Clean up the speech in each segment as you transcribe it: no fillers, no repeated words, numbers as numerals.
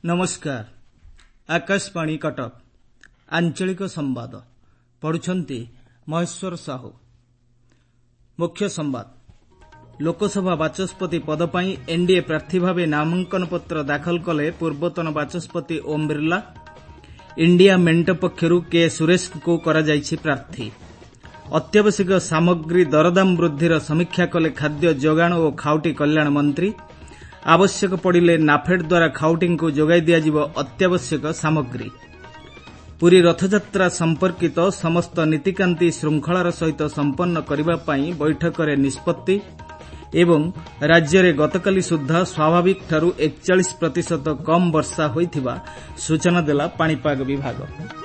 नमस्कार। आकाशवाणी कटक आंचलिक संवाद पढ़ुछंती महेश्वर साहू। मुख्य संवाद। लोकसभा बाचस्पति पद पर एनडीए प्रार्थी भाव नामांकन पत्र दाखल कले पूर्वतन बाचस्पति ओम बिरला। इंडिया मेंट पक्षरु के सुरेश को करा जायछि प्रार्थी। अत्यावश्यक सामग्री दरदाम वृद्धिर समीक्षा कले खाद्य जोगाण और खाउटी कल्याण मंत्री। आवश्यक पड़िले नाफेड द्वारा खाउटी को जोगाई दियाजिब अत्यावश्यक सामग्री। पूरी रथयात्रा संपर्कित समस्त नीतिकांति श्रृंखलार सहित संपन्न करने बैठक में निष्पत्ति एवं राज्य में गतकाली सुधा स्वाभाविक ठारू 41% कम वर्षा होइथिबा सूचना देला पाणीपाग विभाग।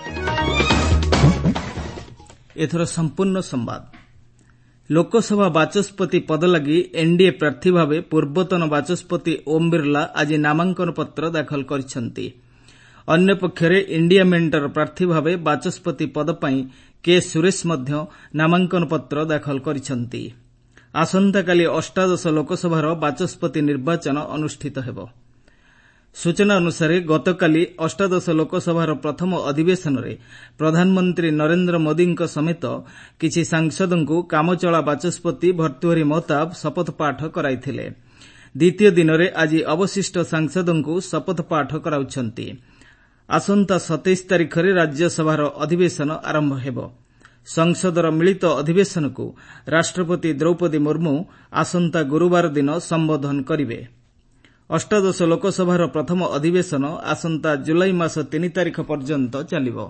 एथर संपूर्ण संवाद। लोकसभा बाचस्पति पद लगी एनडीए प्रार्थी भावे पूर्वतन बाचस्पति ओम बिरला आज नामांकन पत्र दाखल करिसेंती। अन्य पक्षरे इंडिया मेंटर प्रार्थी भावे बाचस्पति पद पई के सुरेश मध्य नामांकन पत्र दाखल करिसेंती। आसंताकाली 18 लोकसभार बाचस्पति निर्वाचन अनुष्ठित हेबो। सूचना अनुसार गतकाली 18 लोकसभार प्रथम अधिवेशन में प्रधानमंत्री नरेंद्र मोदी समेत किछि सांसदों को कामचला बाचस्पति भर्तृहरि महताब शपथ पाठ कराइथिले। द्वितीय दिन में आज अवशिष्ट सांसदों को शपथ पाठ कराउछंती। आसंता 27 तारिख में राज्यसभार अधिवेशन आरंभ हेबो। संसदर मिलित अधिवेशन को राष्ट्रपति द्रौपदी मुर्मू आसंता गुरुवार दिन संबोधन करिवे। 18 लोकसभार प्रथम अधिवेशन आसंता जुलाई मास 3 तारिख पर्यंत चलिबो।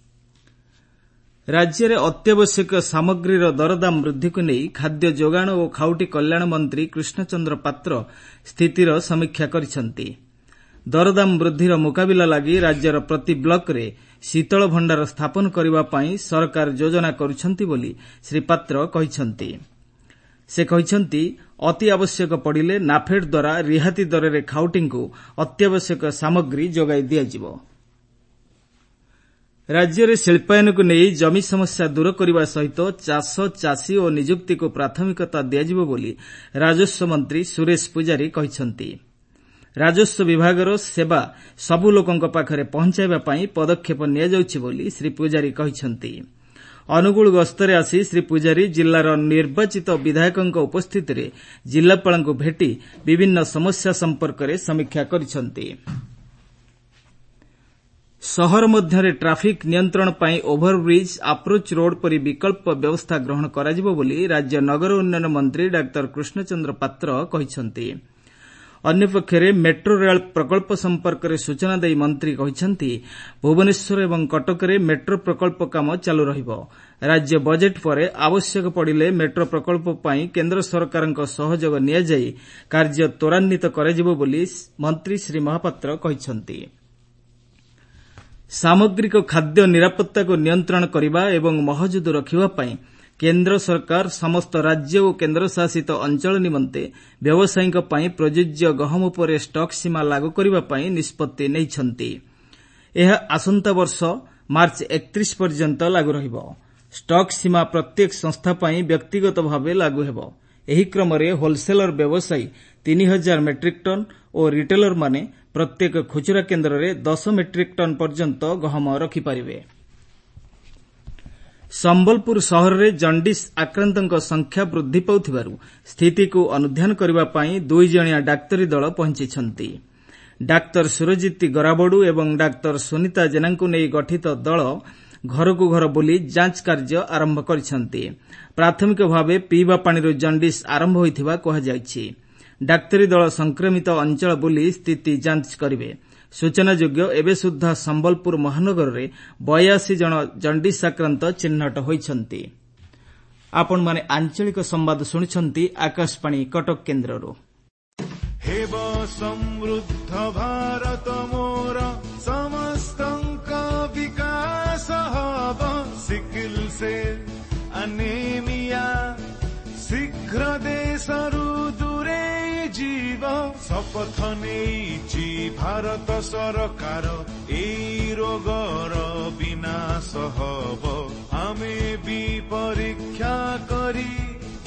राज्य में अत्यावश्यक सामग्रीर दरदाम वृद्धि को नहीं खाद्य जोगाण और खाउटी कल्याण मंत्री कृष्णचंद्र पात्र स्थितिर समीक्षा करिसेंती। दरदाम वृद्धिर मुकाबिला लगी राज्यर प्रति ब्लॉक रे शीतल भंडार स्थापन करबा पई सरकार योजना करुछंती बोली श्री पात्र कहिसेंती। से कहिसेंती अति आवश्यक पड़िले नाफेड द्वारा रिहाती दर में खाउटी को अत्यावश्यक सामग्री जोगाई दियाजिबो। राज्य में शिल्पायन को नहीं जमी समस्या दूर करने सहित चाष चाषी और निजुक्ति को प्राथमिकता दियाजिबो बोली राजस्व मंत्री सुरेश पुजारी कहिसेंती। राजस्व विभागर सेवा सबु लोकंक पाखरे पहुंचाइबा पई पदक्षेप निया जाउछि बोली श्री पुजारी कहिसेंती। अनुगुल गस्तरे आसी श्री पुजारी जिल्लार निर्वाचित विधायकों उपस्थित रे जिल्लापाल को भेटी विभिन्न समस्या संपर्क में समीक्षा करिसेंती। शहर मध्य ट्राफिक नियंत्रण पई ओभरब्रिज अप्रोच रोड परि विकल्प व्यवस्था ग्रहण कराजिबो बोली राज्य नगर उन्नयन मंत्री डाक्टर कृष्णचंद्र पात्र कहिसेंती। अन्य पक्षरे मेट्रो रेल प्रकल्प संपर्क में सूचना दे मंत्री कहिसेंती भुवनेश्वर एवं कटक में मेट्रो प्रकल्प काम चालू रहिबो। राज्य बजेट पर आवश्यक पड़िले मेट्रो प्रकल्प पई केंद्र सरकारक सहयोग निया जाई कार्य त्वरान्वित कराजिबो बोली मंत्री श्री महापात्र कहिसेंती। सामग्रिक खाद्य निरापत्ता को नियंत्रण करने एवं महजूद रखिबा पई केंद्र सरकार समस्त राज्य और केंद्र शासित अंचल निमंते व्यवसायीक पई प्रयोज्य गहम उपर स्टॉक सीमा लागू करबा पई निष्पत्ति नैछंती। यह आसंता वर्ष मार्च 31 पर्यंत लागू रहिबो। स्टॉक सीमा प्रत्येक संस्था पई व्यक्तिगत भावे लागू हेबो। एही क्रम रे होलसेलर व्यवसायी 3000 मेट्रिक टन और रिटेलर माने प्रत्येक खुचरा केंद्र रे 10 मेट्रिक टन पर्यंत गहम रखि परिबे। संबलपुर सहर में जंडिस आक्रांतों संख्या वृद्धि पाउथिबारु स्थिति को अनुध्यान करबा पई 2 जणिया डाक्तरी दल पहुंचिछंती। डाक्तर सुरजीत गराबड़ू एवं डाक्तर सुनीता जेना को नहीं गठित दल घर को घर बुली जांच कार्य आरंभ करिसेंती। प्राथमिक भावे पीवा पानी जंडिस आरंभ होइथिबा कहा जायछि। डाक्तरी दल संक्रमित अंचल बुली स्थिति जांच करिवे। सूचनायोग्य एवं सुधा संबलपुर महानगर में 82 जन जंडिस आक्रांत चिन्हट होइछंती। आपण माने आंचलिक संवाद सुनिछंती आकाशवाणी कटक केन्द्ररो। हेब समृद्ध भारत मोर समस्तंक विकास हब सिकिल से अनेमिया शीघ्र देशरु दूरे जीव शपथ नेइछि भारत सरकार एई रोगर विनाश हब आमे भी परीक्षा करी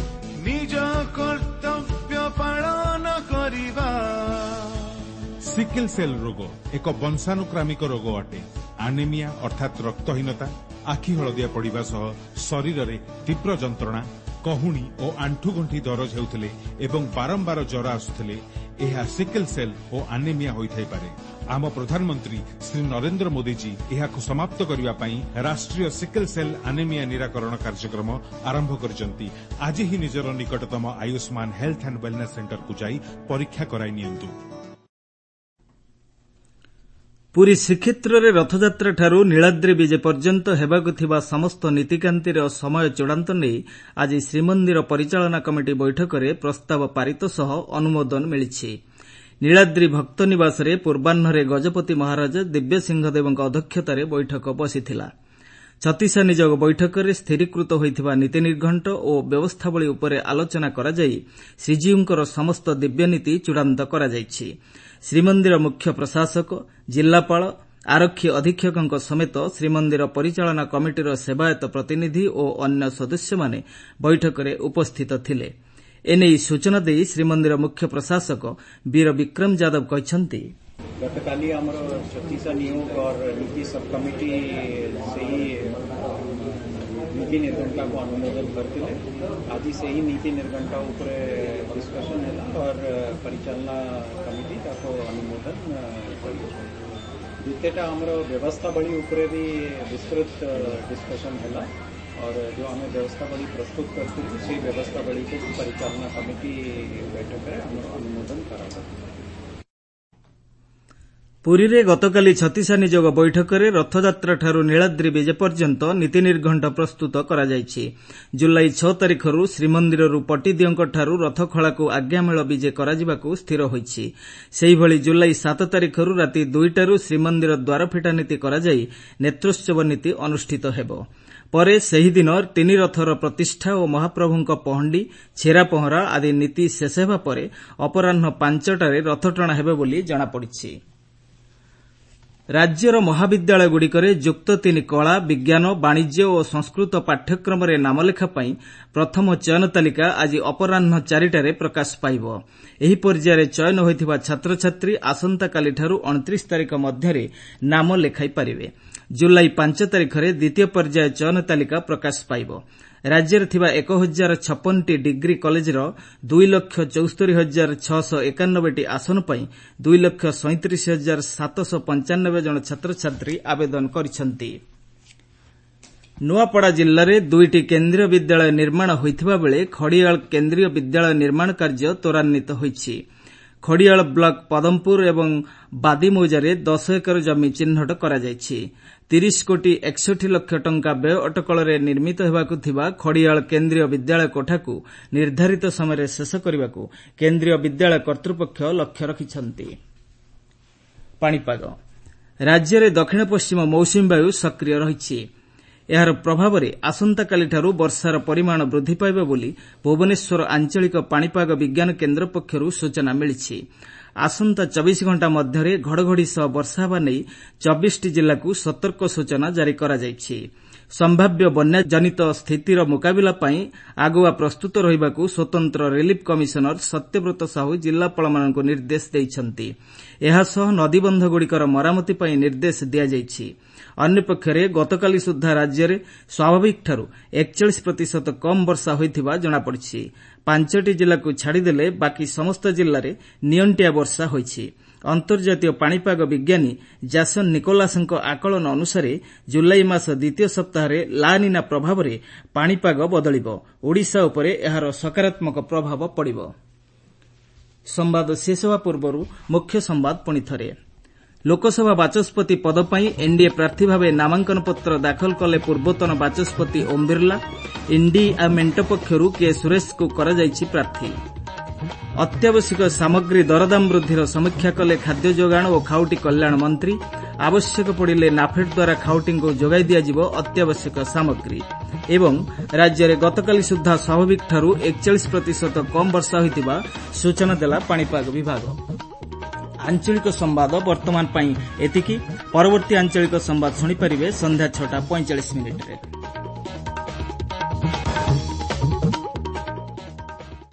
निज कर्तव्य पालन करिबा। सिकल सेल रोग एक वंशानुक्रमिक रोग अटे। आनेमिया अर्थात रक्तहीनता, आखि हलदिया पड़िबा सह शरीर रे तीव्र जंत्रणा, कहूणी और आंठुगंठी दरज हेउथिले एवं बारंबार ज्वर आसुथिले एहा सिकल सेल और आनेमिया होइथाइ पारे। आम प्रधानमंत्री श्री नरेंद्र मोदी जी एहाकु समाप्त करिबा पई राष्ट्रीय सिकल सेल आनेमिया निराकरण कार्यक्रम आरंभ करिसंती। आज ही निजर निकटतम Ayushman health and wellness centre को जाई परीक्षा कराई नियंतु। पुरी श्रीक्षेत्र रे रथयात्रा ठारू नीलाद्री विजे पर्यंत हेबाकु थिबा समस्त नीतिकांतिर समय चूड़ांत नै आज श्रीमंदिर परिचालना कमिटी बैठक रे प्रस्ताव पारित सह अनुमोदन मिलिछि। नीलाद्री भक्त निवास रे पूर्वाह्न गजपति महाराज दिव्य सिंहदेव अध्यक्षतार बैठक बसिथिला। छत्तीसा निजोग बैठक रे स्थिरीकृत होइथिबा नीति निर्घंट और व्यवस्थावली उपरे आलोचना करा जाई श्रीजीउंकर समस्त दिव्य नीति चूड़ांत करा जाइछि। श्रीमंदिर मुख्य प्रशासक, जिल्लापाल, आरक्षी अधीक्षक समेत श्रीमंदिर परिचालना कमिटीर सेवायत प्रतिनिधि और अन्य सदस्य माने बैठक रे उपस्थित थिले। एने सूचना दे श्रीमंदिर मुख्य प्रशासक वीर विक्रम यादव कहते गतकाली आमर छत्तीसा नियोग और नीति सब कमिटी से ही नीति निर्घंटा को अनुमोदन करते। आज से ही नीति निर्घंटा ऊपर डिस्कशन है और परिचालना कमिटी को अनुमोदन कर द्वितीयटा आमर व्यवस्थावली ऊपर भी विस्तृत डिस्कशन है और जो आम व्यवस्थावली प्रस्तुत करते से व्यवस्थावली को परिचालना कमिटी बैठक में अनुमोदन करा। पुरी रे गतकाली छत्तीसा निजोग बैठक रे रथयात्रा ठारू नीलाद्री विजे पर्यंत नीति निर्घंट प्रस्तुत करा जायछि। जुलाई 6 तारिखरू श्रीमंदिररू पटिदियंक ठारू रथखला को आज्ञामेल विजे कराजिबाकू स्थिर होइछि। सेहि भली जुलाई 7 तारिखरू राति 2टारू श्रीमंदिर द्वारफिटा नीति करा जाई नेत्रोत्सव नीति अनुष्ठित हेबो। परे सेहि दिन 3 रथर प्रतिष्ठा और महाप्रभुंक पहंडी, छेरा पहरा आदि नीति शेष हेबा परे अपराह्न 5टारे रथटଣା हेबे बोली जणा पड़िछि। राज्यर महाविद्यालयगुड़िकरे युक्त 3 कला, विज्ञान, वाणिज्य और संस्कृत पाठ्यक्रम रे नामलेखा पई प्रथम चयन तालिका आज अपराह्न 4टारे प्रकाश पाइब। एही पर्याୟରେ चयन होइथिबा छात्र छात्री आसंता कालीठारू 29 तारिख मध्यरे नाम लेखाई पारिबे। जुलाई 5 तारिखरे द्वितीय पर्याय चयन तालिका प्रकाश पाइब। राज्ୟରେ ଥିବା 1056ଟି डिग्री कॉलेजर 2,74,691ଟି आसन ପାଇଁ 2,37,795 जन छात्रछात्री आवेदन କରିଛନ୍ତି। नुआपड़ा जिल्ला रे 2ଟି केन्द्रीय विद्यालय निर्माण होइथिबा बेले खड़ियाल केन्द्रीय विद्यालय निर्माण कार्य त्वरान्वित होइछि। खड़ियाल ब्लॉक पदमपुर एवं बादीमौजारे 10 एकर जमी चिन्हट करा जायछि। 30 कोटी 61 लक्ष टंका व्यय अटकल रे निर्मित हेबाकु थिबा खड़ियाल केन्द्रीय विद्यालय कोठाकू निर्धारित समय शेष करबाकू केन्द्रीय विद्यालय कर्तृपक्ष लक्ष्य रखिछन्ति। पाणीपाग राज्य रे दक्षिण पश्चिम मौसुमी वायु सक्रिय रहिछि। एहार प्रभाव रे आसंता कालीठारू वर्षार परिमाण वृद्धि पाइब बोली भुवनेश्वर आंचलिक पाणीपाग विज्ञान केन्द्र पक्षरू सूचना मिलिछि। आसंता 24 घंटा मध्यरे घड़घड़ी सह वर्षा हेबा नै 24टी जिल्लाकू सतर्क सूचना जारी करा जायछि। संभाव्य बन्या जनित स्थितिर मुकाबिला पई आगुआ प्रस्तुत रहिबाकू स्वतंत्र रिलीफ कमिशनर सत्यव्रत साहू जिल्लापालमानଙ୍କୁ निर्देश दैछन्ति। एहा सह नदीबंधगुड़िकर मरामती पई निर्देश दिया जायछि। अन्यपक्षरे गतकाली सुद्धा राज्य में स्वाभाविक ठारू 41% कम वर्षा होइथिबा जणा पड़िछि। 5टी जिला को छाड़देले बाकी समस्त जिले में नियंटिया वर्षा होइछि। अंतर्जातीय पाणीपाग विज्ञानी जैसन निकोलासଙ୍କ आकलन अनुसार जुलाई मास द्वितीय सप्ताह लानिना प्रभाव में पाणीपाग बदलिबो। ओडिशा उपरे एहार सकारात्मक प्रभाव पड़िबो। संवाद शेष होवा पूर्व मुख्य संवाद पुणी थरे। लोकसभा बाचस्पति पद पर एनडीए प्रार्थी भाव नामांकन पत्र दाखल कले पूर्वतन बाचस्पति ओम बिरला। इंडिया मेंट पक्षरू के सुरेश को करा जायछि प्रार्थी। अत्यावश्यक सामग्री दरदाम वृद्धिर समीक्षा कले खाद्य जोगाण और खाउटी कल्याण मंत्री। आवश्यक पड़िले नाफेड द्वारा खाउटी को जोगाई दियाजिबो अत्यावश्यक सामग्री। एवं राज्य में गतकाली सुद्धा स्वाभाविक ठारू 41% कम वर्षा होइतिबा सूचना देला पाणीपाग विभाग। आंचलिक संवाद वर्तमान एतिकी। परवर्ती आंचलिक संवाद शुणिपारे संध्या 6:45 रे।